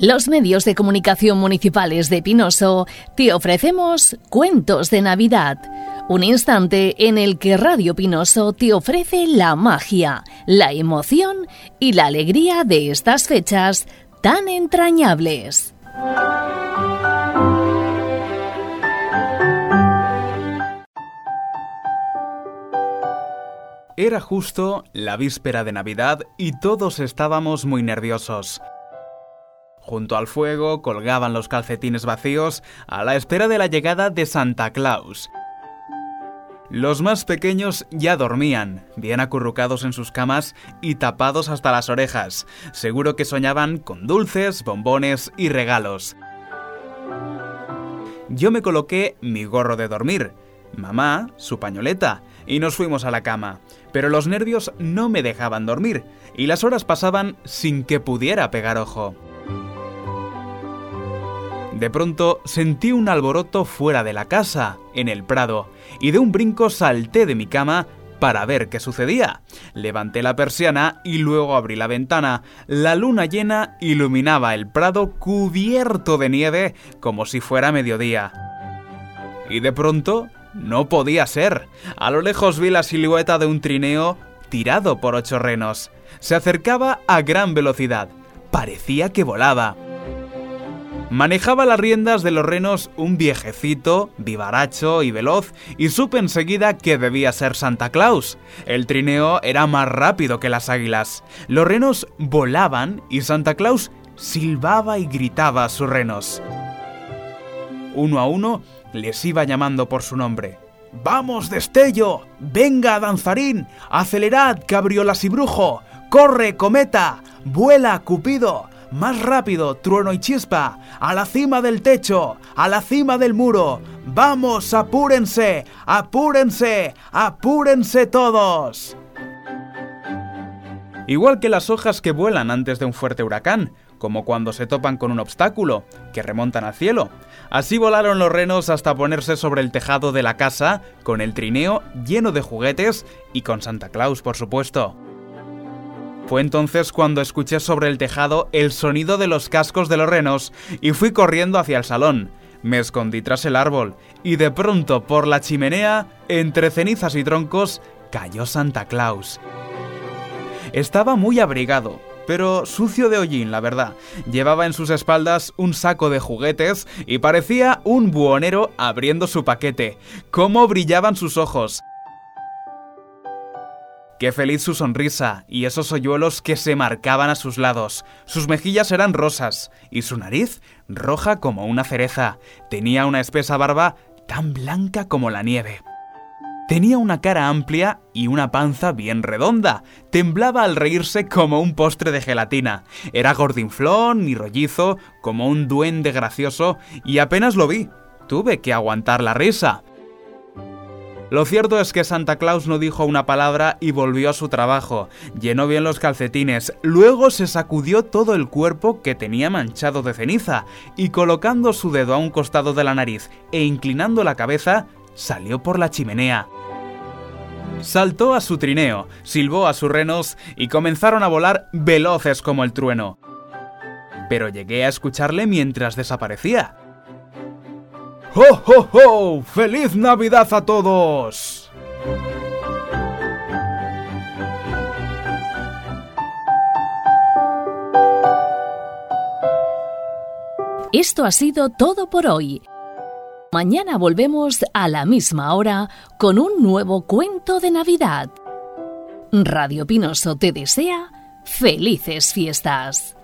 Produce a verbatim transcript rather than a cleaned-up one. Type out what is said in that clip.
Los medios de comunicación municipales de Pinoso te ofrecemos Cuentos de Navidad, un instante en el que Radio Pinoso te ofrece la magia, la emoción y la alegría de estas fechas tan entrañables. Era justo la víspera de Navidad y todos estábamos muy nerviosos. Junto al fuego colgaban los calcetines vacíos a la espera de la llegada de Santa Claus. Los más pequeños ya dormían, bien acurrucados en sus camas y tapados hasta las orejas. Seguro que soñaban con dulces, bombones y regalos. Yo me coloqué mi gorro de dormir, mamá su pañoleta, y nos fuimos a la cama. Pero los nervios no me dejaban dormir, y las horas pasaban sin que pudiera pegar ojo. De pronto sentí un alboroto fuera de la casa, en el prado, y de un brinco salté de mi cama para ver qué sucedía. Levanté la persiana y luego abrí la ventana. La luna llena iluminaba el prado cubierto de nieve como si fuera mediodía. Y de pronto, no podía ser. A lo lejos vi la silueta de un trineo tirado por ocho renos. Se acercaba a gran velocidad. Parecía que volaba. Manejaba las riendas de los renos un viejecito, vivaracho y veloz, y supe enseguida que debía ser Santa Claus. El trineo era más rápido que las águilas. Los renos volaban y Santa Claus silbaba y gritaba a sus renos. Uno a uno les iba llamando por su nombre. ¡Vamos, destello! ¡Venga, danzarín! ¡Acelerad, cabriolas y brujo! ¡Corre, cometa! ¡Vuela, cupido! ¡Más rápido, trueno y chispa! ¡A la cima del techo! ¡A la cima del muro! ¡Vamos, apúrense! ¡Apúrense! ¡Apúrense todos! Igual que las hojas que vuelan antes de un fuerte huracán, como cuando se topan con un obstáculo, que remontan al cielo. Así volaron los renos hasta ponerse sobre el tejado de la casa, con el trineo lleno de juguetes y con Santa Claus, por supuesto. Fue entonces cuando escuché sobre el tejado el sonido de los cascos de los renos y fui corriendo hacia el salón. Me escondí tras el árbol y de pronto por la chimenea, entre cenizas y troncos, cayó Santa Claus. Estaba muy abrigado, pero sucio de hollín, la verdad. Llevaba en sus espaldas un saco de juguetes y parecía un buhonero abriendo su paquete. ¡Cómo brillaban sus ojos! Qué feliz su sonrisa y esos hoyuelos que se marcaban a sus lados. Sus mejillas eran rosas y su nariz roja como una cereza. Tenía una espesa barba tan blanca como la nieve. Tenía una cara amplia y una panza bien redonda. Temblaba al reírse como un postre de gelatina. Era gordinflón y rollizo como un duende gracioso y apenas lo vi. Tuve que aguantar la risa. Lo cierto es que Santa Claus no dijo una palabra y volvió a su trabajo. Llenó bien los calcetines, luego se sacudió todo el cuerpo que tenía manchado de ceniza y colocando su dedo a un costado de la nariz e inclinando la cabeza, salió por la chimenea. Saltó a su trineo, silbó a sus renos y comenzaron a volar veloces como el trueno. Pero llegué a escucharle mientras desaparecía. ¡Ho, ho, ho! ¡Feliz Navidad a todos! Esto ha sido todo por hoy. Mañana volvemos a la misma hora con un nuevo cuento de Navidad. Radio Pinoso te desea felices fiestas.